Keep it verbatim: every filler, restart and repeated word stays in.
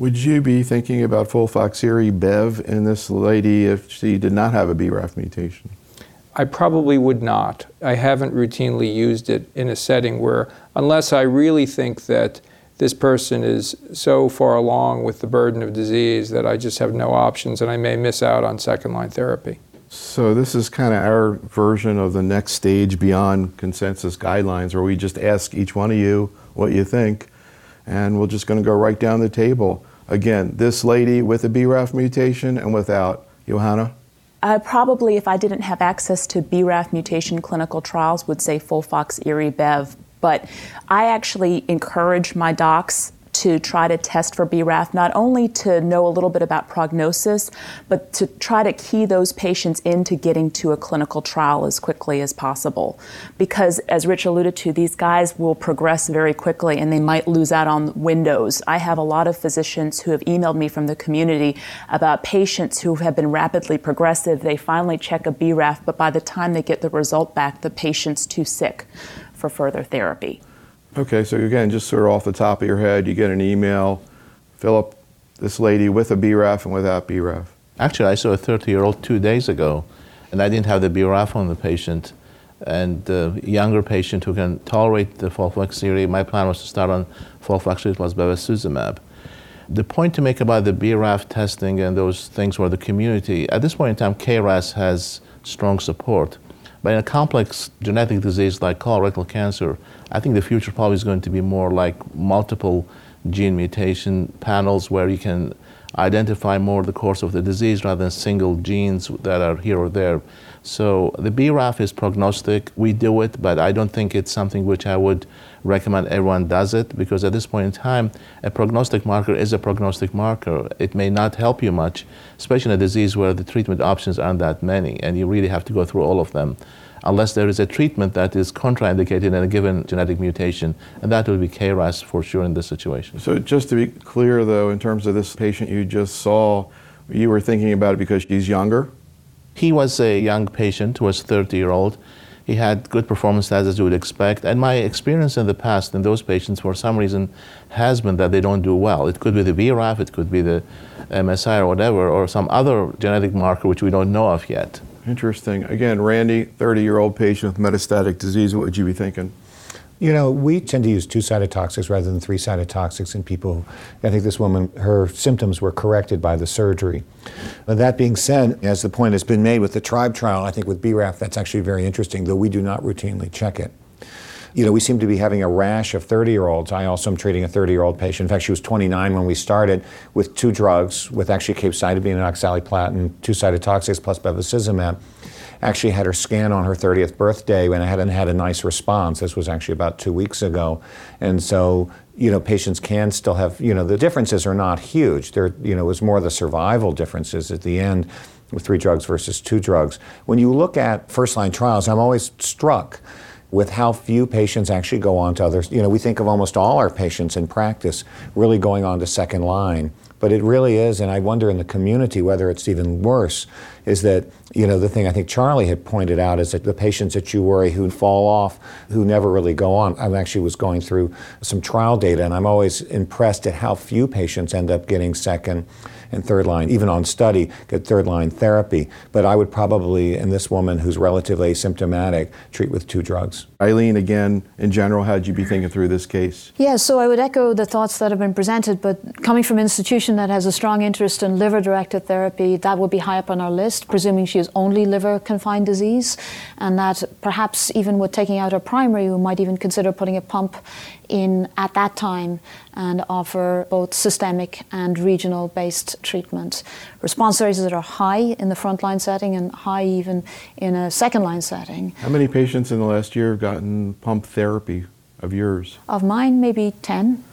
Would you be thinking about FOLFOXIRI-Bev in this lady if she did not have a B RAF mutation? I probably would not. I haven't routinely used it in a setting where, unless I really think that this person is so far along with the burden of disease that I just have no options and I may miss out on second-line therapy. So this is kind of our version of the next stage beyond consensus guidelines, where we just ask each one of you what you think, and we're just going to go right down the table. Again, this lady with a B RAF mutation and without. Johanna? I probably, if I didn't have access to B RAF mutation clinical trials, would say FOLFOXIRI-Bev. But I actually encourage my docs to try to test for B RAF, not only to know a little bit about prognosis, but to try to key those patients into getting to a clinical trial as quickly as possible. Because, as Rich alluded to, these guys will progress very quickly and they might lose out on windows. I have a lot of physicians who have emailed me from the community about patients who have been rapidly progressive. They finally check a B RAF, but by the time they get the result back, the patient's too sick for further therapy. Okay, so again, just sort of off the top of your head, you get an email, Philip, this lady with a B RAF and without B RAF. Actually, I saw a thirty-year-old two days ago, and I didn't have the B RAF on the patient. And a younger patient who can tolerate the FOLFOXIRI, my plan was to start on FOLFOXIRI plus bevacizumab. The point to make about the B RAF testing and those things were the community. At this point in time, K R A S has strong support. But in a complex genetic disease like colorectal cancer, I think the future probably is going to be more like multiple gene mutation panels where you can identify more the course of the disease rather than single genes that are here or there. So the B RAF is prognostic. We do it, but I don't think it's something which I would recommend everyone does it, because at this point in time, a prognostic marker is a prognostic marker. It may not help you much, especially in a disease where the treatment options aren't that many, and you really have to go through all of them, unless there is a treatment that is contraindicated in a given genetic mutation, and that would be K R A S for sure in this situation. So just to be clear, though, in terms of this patient you just saw, you were thinking about it because she's younger? He was a young patient who was thirty-year-old. He had good performance stats, as you would expect, and my experience in the past in those patients for some reason has been that they don't do well. It could be the B RAF, it could be the M S I or whatever, or some other genetic marker which we don't know of yet. Interesting. Again, Randy, thirty-year-old patient with metastatic disease, what would you be thinking? You know, we tend to use two cytotoxics rather than three cytotoxics in people. I think this woman, her symptoms were corrected by the surgery. But that being said, as the point has been made with the TRIBE trial, I think with B RAF, that's actually very interesting, though we do not routinely check it. You know, we seem to be having a rash of thirty-year-olds. I also am treating a thirty-year-old patient. In fact, she was twenty-nine when we started with two drugs, with actually capecitabine and oxaliplatin, two cytotoxics plus bevacizumab. Actually had her scan on her thirtieth birthday when I hadn't had a nice response. This was actually about two weeks ago. And so, you know, patients can still have, you know, the differences are not huge. There, you know, it was more the survival differences at the end with three drugs versus two drugs. When you look at first-line trials, I'm always struck with how few patients actually go on to others. You know, we think of almost all our patients in practice really going on to second line. But it really is, and I wonder in the community whether it's even worse, is that, you know, the thing I think Charlie had pointed out is that the patients that you worry who fall off, who never really go on. I actually was going through some trial data, and I'm always impressed at how few patients end up getting second and third line, even on study, get third line therapy. But I would probably, in this woman who's relatively asymptomatic, treat with two drugs. Eileen, again, in general, how'd you be thinking through this case? Yeah, so I would echo the thoughts that have been presented, but coming from an institution that has a strong interest in liver-directed therapy, that would be high up on our list, presuming she has only liver-confined disease, and that perhaps even with taking out her primary, we might even consider putting a pump in at that time and offer both systemic and regional-based treatment. Response rates that are high in the frontline setting and high even in a second-line setting. How many patients in the last year have gotten pump therapy of yours? Of mine, maybe ten.